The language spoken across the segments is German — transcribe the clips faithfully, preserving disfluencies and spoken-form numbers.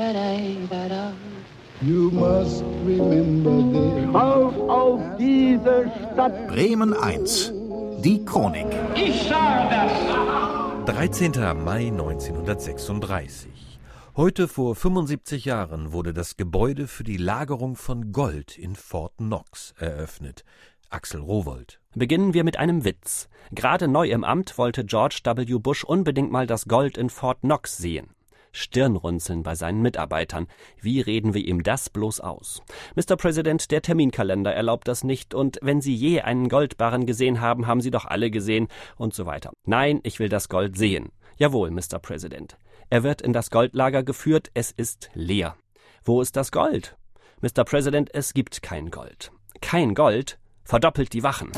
You must remember this. Auf, auf diese Stadt! Bremen eins. Die Chronik. Ich sage das! dreizehnter Mai neunzehnhundertsechsunddreißig. Heute vor fünfundsiebzig Jahren wurde das Gebäude für die Lagerung von Gold in Fort Knox eröffnet. Axel Rowohlt. Beginnen wir mit einem Witz. Gerade neu im Amt wollte George W. Bush unbedingt mal das Gold in Fort Knox sehen. Stirnrunzeln bei seinen Mitarbeitern. Wie reden wir ihm das bloß aus? Mister President, der Terminkalender erlaubt das nicht und wenn Sie je einen Goldbarren gesehen haben, haben Sie doch alle gesehen und so weiter. Nein, ich will das Gold sehen. Jawohl, Mister President. Er wird in das Goldlager geführt, es ist leer. Wo ist das Gold? Mister President, es gibt kein Gold. Kein Gold verdoppelt die Wachen.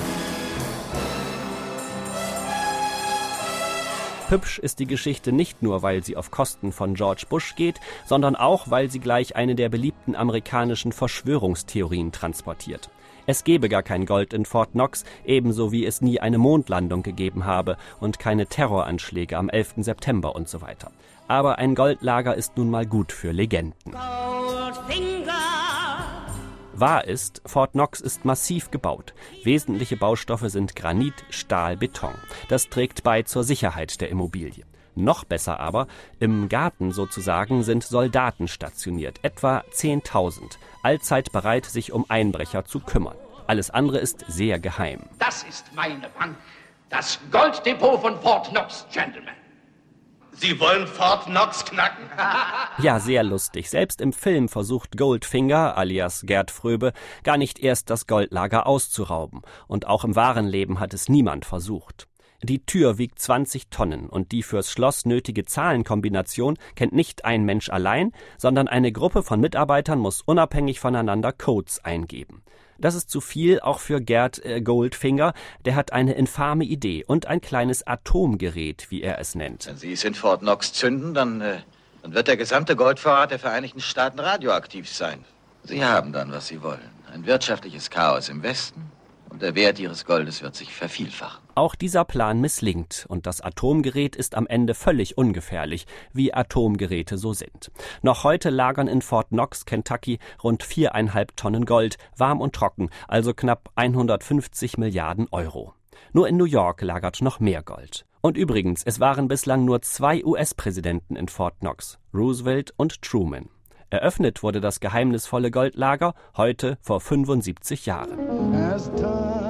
Hübsch ist die Geschichte nicht nur, weil sie auf Kosten von George Bush geht, sondern auch, weil sie gleich eine der beliebten amerikanischen Verschwörungstheorien transportiert. Es gebe gar kein Gold in Fort Knox, ebenso wie es nie eine Mondlandung gegeben habe und keine Terroranschläge am elften September und so weiter. Aber ein Goldlager ist nun mal gut für Legenden. Goldfinger. Wahr ist, Fort Knox ist massiv gebaut. Wesentliche Baustoffe sind Granit, Stahl, Beton. Das trägt bei zur Sicherheit der Immobilie. Noch besser aber, im Garten sozusagen sind Soldaten stationiert, etwa zehntausend, allzeit bereit, sich um Einbrecher zu kümmern. Alles andere ist sehr geheim. Das ist meine Bank, das Golddepot von Fort Knox, Gentlemen. Sie wollen Fort Knox knacken? Ja, sehr lustig. Selbst im Film versucht Goldfinger, alias Gerd Fröbe, gar nicht erst das Goldlager auszurauben. Und auch im wahren Leben hat es niemand versucht. Die Tür wiegt zwanzig Tonnen und die fürs Schloss nötige Zahlenkombination kennt nicht ein Mensch allein, sondern eine Gruppe von Mitarbeitern muss unabhängig voneinander Codes eingeben. Das ist zu viel, auch für Gerd äh, Goldfinger. Der hat eine infame Idee und ein kleines Atomgerät, wie er es nennt. Wenn Sie es in Fort Knox zünden, dann, äh, dann wird der gesamte Goldvorrat der Vereinigten Staaten radioaktiv sein. Sie haben dann, was Sie wollen. Ein wirtschaftliches Chaos im Westen und der Wert Ihres Goldes wird sich vervielfachen. Auch dieser Plan misslingt und das Atomgerät ist am Ende völlig ungefährlich, wie Atomgeräte so sind. Noch heute lagern in Fort Knox, Kentucky, rund viereinhalb Tonnen Gold, warm und trocken, also knapp hundertfünfzig Milliarden Euro. Nur in New York lagert noch mehr Gold. Und übrigens, es waren bislang nur zwei U S-Präsidenten in Fort Knox, Roosevelt und Truman. Eröffnet wurde das geheimnisvolle Goldlager heute vor fünfundsiebzig Jahren.